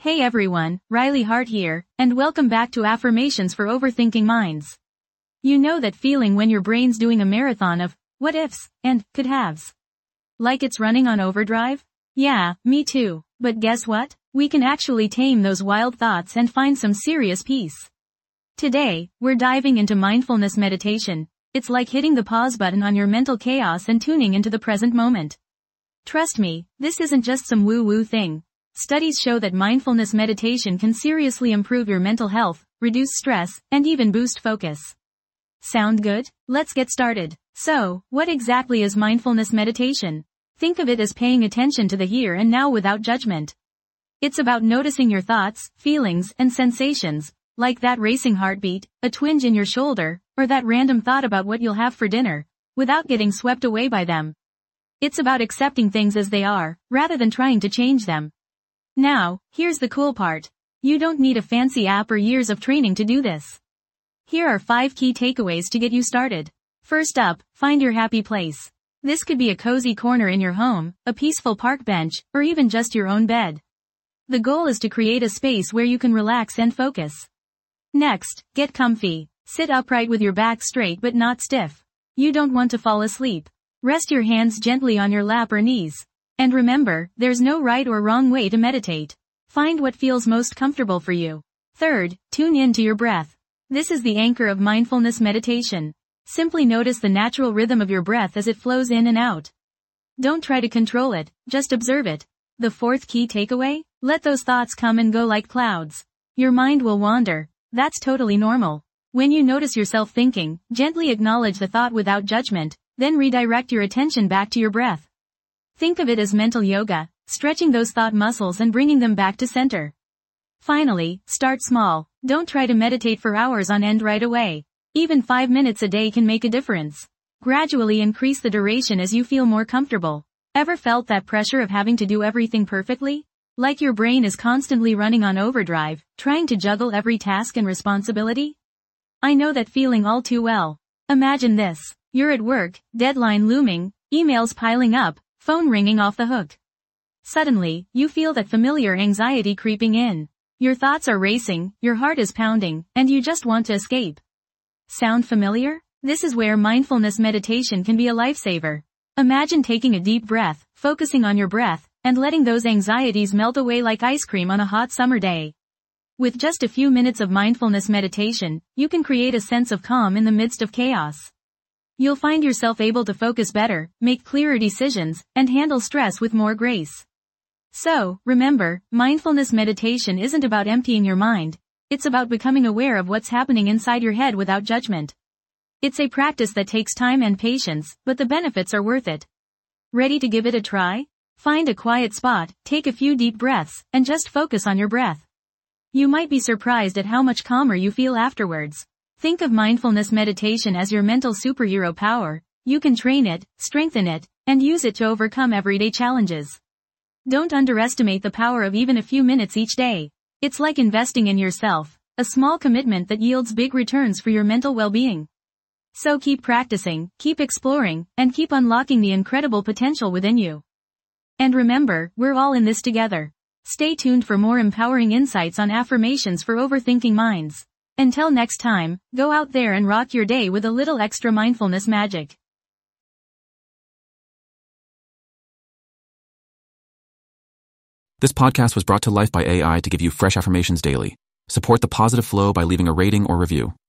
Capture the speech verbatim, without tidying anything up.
Hey everyone, Riley Hart here, and welcome back to Affirmations for Overthinking Minds. You know that feeling when your brain's doing a marathon of what ifs and could haves? Like it's running on overdrive? Yeah, me too. But guess what? We can actually tame those wild thoughts and find some serious peace. Today, we're diving into mindfulness meditation. It's like hitting the pause button on your mental chaos and tuning into the present moment. Trust me, this isn't just some woo-woo thing. Studies show that mindfulness meditation can seriously improve your mental health, reduce stress, and even boost focus. Sound good? Let's get started. So, what exactly is mindfulness meditation? Think of it as paying attention to the here and now without judgment. It's about noticing your thoughts, feelings, and sensations, like that racing heartbeat, a twinge in your shoulder, or that random thought about what you'll have for dinner, without getting swept away by them. It's about accepting things as they are, rather than trying to change them. Now, here's the cool part. You don't need a fancy app or years of training to do this. Here are five key takeaways to get you started. First up, find your happy place. This could be a cozy corner in your home, a peaceful park bench, or even just your own bed. The goal is to create a space where you can relax and focus. Next, get comfy. Sit upright with your back straight but not stiff. You don't want to fall asleep. Rest your hands gently on your lap or knees. And remember, there's no right or wrong way to meditate. Find what feels most comfortable for you. Third, tune in to your breath. This is the anchor of mindfulness meditation. Simply notice the natural rhythm of your breath as it flows in and out. Don't try to control it, just observe it. The fourth key takeaway? Let those thoughts come and go like clouds. Your mind will wander. That's totally normal. When you notice yourself thinking, gently acknowledge the thought without judgment, then redirect your attention back to your breath. Think of it as mental yoga, stretching those thought muscles and bringing them back to center. Finally, start small. Don't try to meditate for hours on end right away. Even five minutes a day can make a difference. Gradually increase the duration as you feel more comfortable. Ever felt that pressure of having to do everything perfectly? Like your brain is constantly running on overdrive, trying to juggle every task and responsibility? I know that feeling all too well. Imagine this. You're at work, deadline looming, emails piling up, phone ringing off the hook. Suddenly, you feel that familiar anxiety creeping in. Your thoughts are racing, your heart is pounding, and you just want to escape. Sound familiar? This is where mindfulness meditation can be a lifesaver. Imagine taking a deep breath, focusing on your breath, and letting those anxieties melt away like ice cream on a hot summer day. With just a few minutes of mindfulness meditation, you can create a sense of calm in the midst of chaos. You'll find yourself able to focus better, make clearer decisions, and handle stress with more grace. So, remember, mindfulness meditation isn't about emptying your mind. It's about becoming aware of what's happening inside your head without judgment. It's a practice that takes time and patience, but the benefits are worth it. Ready to give it a try? Find a quiet spot, take a few deep breaths, and just focus on your breath. You might be surprised at how much calmer you feel afterwards. Think of mindfulness meditation as your mental superhero power. You can train it, strengthen it, and use it to overcome everyday challenges. Don't underestimate the power of even a few minutes each day. It's like investing in yourself, a small commitment that yields big returns for your mental well-being. So keep practicing, keep exploring, and keep unlocking the incredible potential within you. And remember, we're all in this together. Stay tuned for more empowering insights on affirmations for overthinking minds. Until next time, go out there and rock your day with a little extra mindfulness magic. This podcast was brought to life by A I to give you fresh affirmations daily. Support the positive flow by leaving a rating or review.